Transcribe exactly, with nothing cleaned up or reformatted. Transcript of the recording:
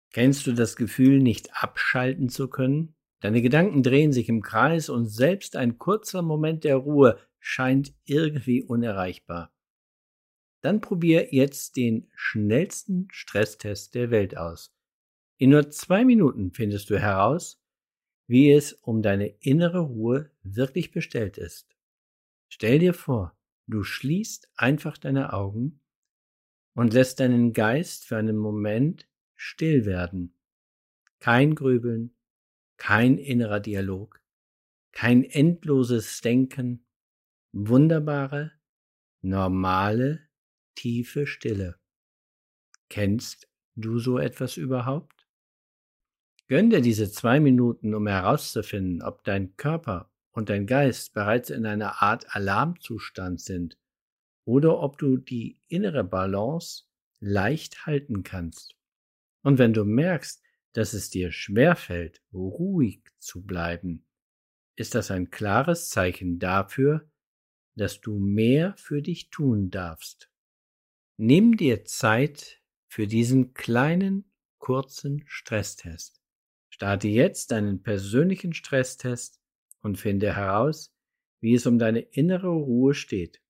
Kennst du das Gefühl, nicht abschalten zu können? Deine Gedanken drehen sich im Kreis und selbst ein kurzer Moment der Ruhe scheint irgendwie unerreichbar. Dann probier jetzt den schnellsten Stresstest der Welt aus. In nur zwei Minuten findest du heraus, wie es um deine innere Ruhe wirklich bestellt ist. Stell dir vor, du schließt einfach deine Augen und lässt deinen Geist für einen Moment still werden. Kein Grübeln, kein innerer Dialog, kein endloses Denken, wunderbare, normale, tiefe Stille. Kennst du so etwas überhaupt? Gönn dir diese zwei Minuten, um herauszufinden, ob dein Körper und dein Geist bereits in einer Art Alarmzustand sind oder ob du die innere Balance leicht halten kannst. Und wenn du merkst, dass es dir schwerfällt, ruhig zu bleiben, ist das ein klares Zeichen dafür, dass du mehr für dich tun darfst. Nimm dir Zeit für diesen kleinen, kurzen Stresstest. Starte jetzt deinen persönlichen Stresstest und finde heraus, wie es um deine innere Ruhe steht.